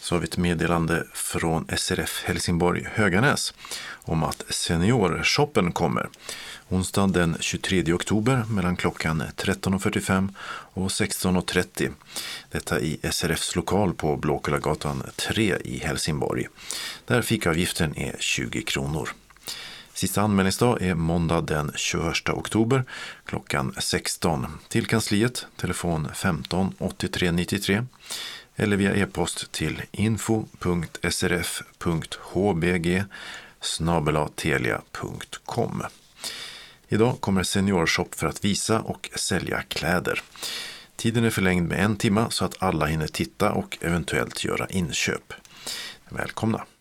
Så har vi ett meddelande från SRF Helsingborg Höganäs om att seniorshoppen kommer. Onsdag den 23 oktober mellan klockan 13.45 och 16.30. Detta i SRFs lokal på Blåkullagatan 3 i Helsingborg. Där fikavgiften är 20 kronor. Sista anmälningsdag är måndag den 21 oktober klockan 16. Till kansliet, telefon 15 83 93 eller via e-post till info.srf.hbg@telia.com. Idag kommer Seniorshop för att visa och sälja kläder. Tiden är förlängd med 1 timme så att alla hinner titta och eventuellt göra inköp. Välkomna!